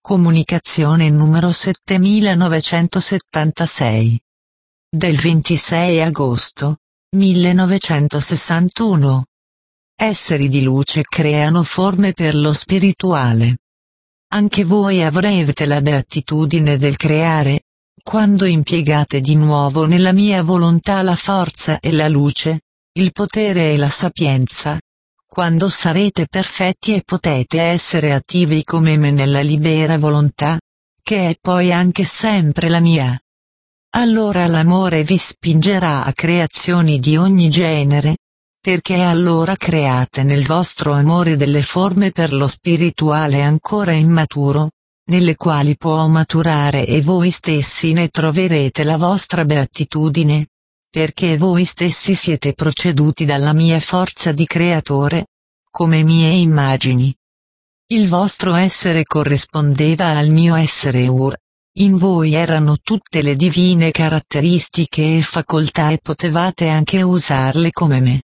Comunicazione numero 7976. Del 26 agosto 1961. Esseri di luce creano forme per lo spirituale. Anche voi avrete la beatitudine del creare, quando impiegate di nuovo nella mia volontà la forza e la luce, il potere e la sapienza. Quando sarete perfetti e potete essere attivi come me nella libera volontà, che è poi anche sempre la mia. Allora l'amore vi spingerà a creazioni di ogni genere, perché allora create nel vostro amore delle forme per lo spirituale ancora immaturo, nelle quali può maturare e voi stessi ne troverete la vostra beatitudine. Perché voi stessi siete proceduti dalla mia forza di creatore, come mie immagini. Il vostro essere corrispondeva al mio essere in voi erano tutte le divine caratteristiche e facoltà e potevate anche usarle come me.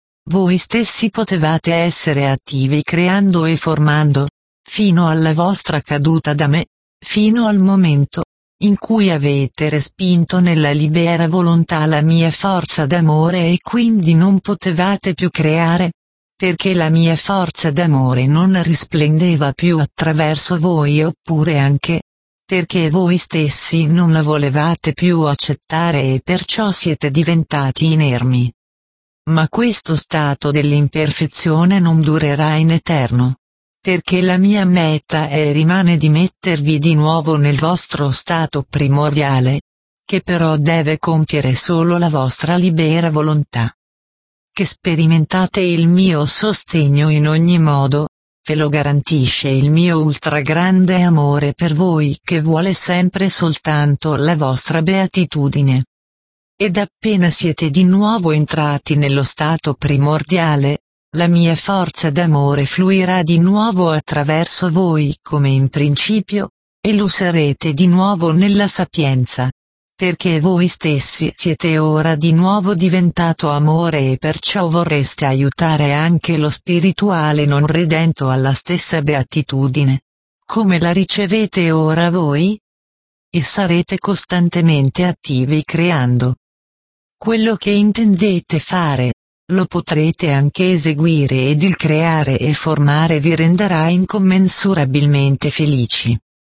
Voi stessi potevate essere attivi creando e formando, fino alla vostra caduta da me, fino al momento in cui avete respinto nella libera volontà la mia forza d'amore e quindi non potevate più creare, perché la mia forza d'amore non risplendeva più attraverso voi oppure anche, perché voi stessi non la volevate più accettare e perciò siete diventati inermi. Ma questo stato dell'imperfezione non durerà in eterno. Perché la mia meta è e rimane di mettervi di nuovo nel vostro stato primordiale, che però deve compiere solo la vostra libera volontà. Che sperimentate il mio sostegno in ogni modo, ve lo garantisce il mio ultragrande amore per voi che vuole sempre soltanto la vostra beatitudine. Ed appena siete di nuovo entrati nello stato primordiale, la mia forza d'amore fluirà di nuovo attraverso voi come in principio, e lo sarete di nuovo nella sapienza. Perché voi stessi siete ora di nuovo diventato amore e perciò vorreste aiutare anche lo spirituale non redento alla stessa beatitudine. Come la ricevete ora voi? E sarete costantemente attivi creando. Quello che intendete fare, lo potrete anche eseguire ed il creare e formare vi renderà incommensurabilmente felici.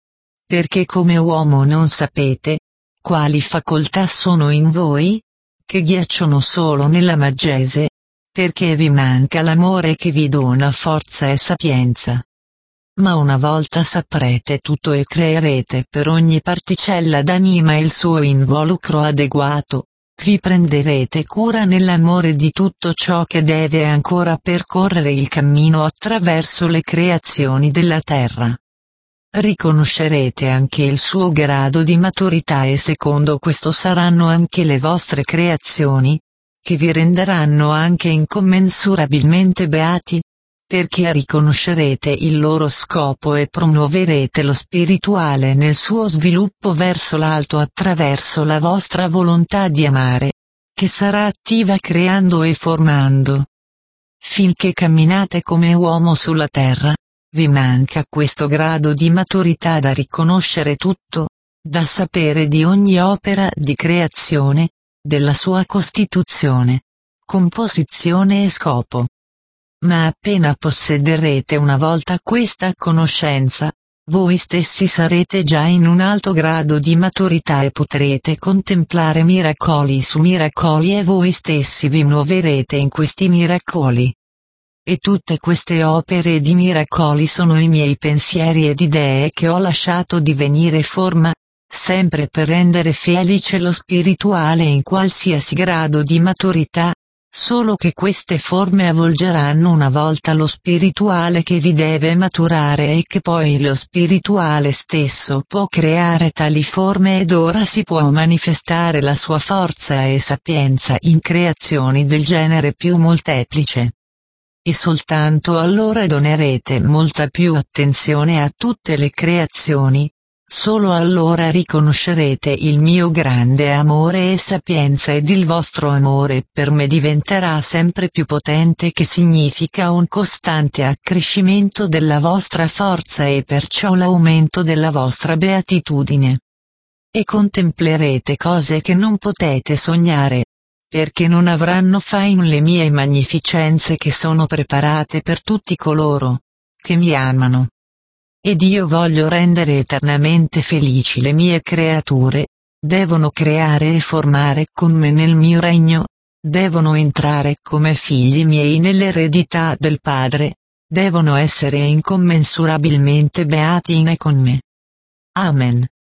Perché come uomo non sapete quali facoltà sono in voi, che ghiacciono solo nella maggese, perché vi manca l'amore che vi dona forza e sapienza. Ma una volta saprete tutto e creerete per ogni particella d'anima il suo involucro adeguato. Vi prenderete cura nell'amore di tutto ciò che deve ancora percorrere il cammino attraverso le creazioni della terra. Riconoscerete anche il suo grado di maturità e secondo questo saranno anche le vostre creazioni, che vi renderanno anche incommensurabilmente beati, perché riconoscerete il loro scopo e promuoverete lo spirituale nel suo sviluppo verso l'alto attraverso la vostra volontà di amare, che sarà attiva creando e formando. Finché camminate come uomo sulla terra, vi manca questo grado di maturità da riconoscere tutto, da sapere di ogni opera di creazione, della sua costituzione, composizione e scopo. Ma appena possederete una volta questa conoscenza, voi stessi sarete già in un alto grado di maturità e potrete contemplare miracoli su miracoli e voi stessi vi muoverete in questi miracoli. E tutte queste opere di miracoli sono i miei pensieri ed idee che ho lasciato divenire forma, sempre per rendere felice lo spirituale in qualsiasi grado di maturità. Solo che queste forme avvolgeranno una volta lo spirituale che vi deve maturare e che poi lo spirituale stesso può creare tali forme ed ora si può manifestare la sua forza e sapienza in creazioni del genere più molteplice. E soltanto allora donerete molta più attenzione a tutte le creazioni, Solo allora riconoscerete il mio grande amore e sapienza ed il vostro amore per me diventerà sempre più potente, che significa un costante accrescimento della vostra forza e perciò l'aumento della vostra beatitudine. E contemplerete cose che non potete sognare, perché non avranno fine le mie magnificenze che sono preparate per tutti coloro che mi amano. Ed io voglio rendere eternamente felici le mie creature, devono creare e formare con me nel mio regno, devono entrare come figli miei nell'eredità del Padre, devono essere incommensurabilmente beati in e con me. Amen.